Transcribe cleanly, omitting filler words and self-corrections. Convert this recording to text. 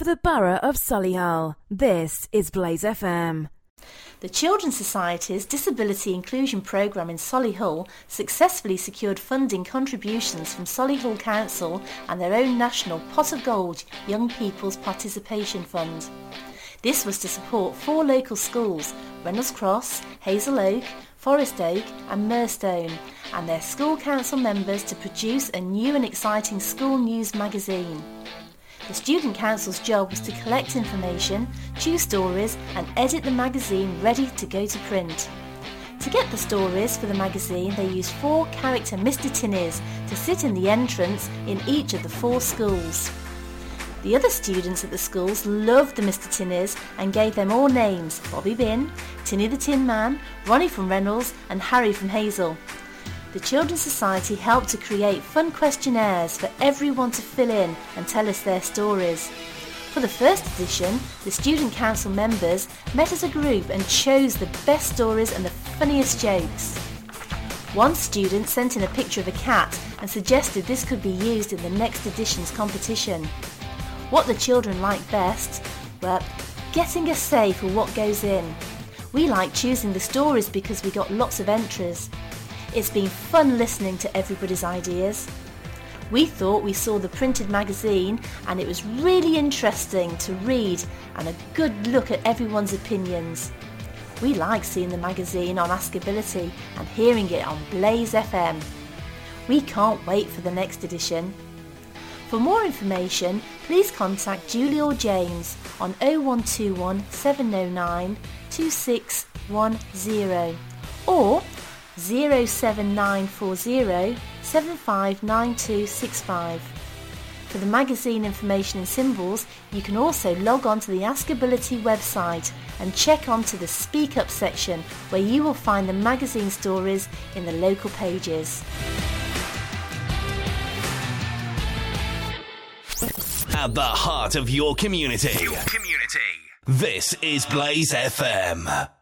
for the Borough of Solihull. This is Blaze FM. The Children's Society's Disability Inclusion Programme in Solihull successfully secured funding contributions from Solihull Council and their own national Pot of Gold Young People's Participation Fund. This was to support 4 local schools, Reynolds Cross, Hazel Oak, Forest Oak and Murstone, and their school council members to produce a new and exciting school news magazine. The Student Council's job was to collect information, choose stories and edit the magazine ready to go to print. To get the stories for the magazine, they used 4-character Mr. Tinnies to sit in the entrance in each of the 4 schools. The other students at the schools loved the Mr. Tinnies and gave them all names: Bobby Bin, Tinny the Tin Man, Ronnie from Reynolds and Harry from Hazel. The Children's Society helped to create fun questionnaires for everyone to fill in and tell us their stories. For the first edition, the Student Council members met as a group and chose the best stories and the funniest jokes. One student sent in a picture of a cat and suggested this could be used in the next edition's competition. What the children liked best were getting a say for what goes in. We like choosing the stories because we got lots of entries. It's been fun listening to everybody's ideas. We thought we saw the printed magazine and it was really interesting to read and a good look at everyone's opinions. We like seeing the magazine on Askability and hearing it on Blaze FM. We can't wait for the next edition. For more information, please contact Julie or James on 0121 709 2610 or 07940 759265. For the magazine information and symbols, you can also log on to the Askability website and check onto the Speak Up section where you will find the magazine stories in the local pages. At the heart of your community. This is Blaze FM.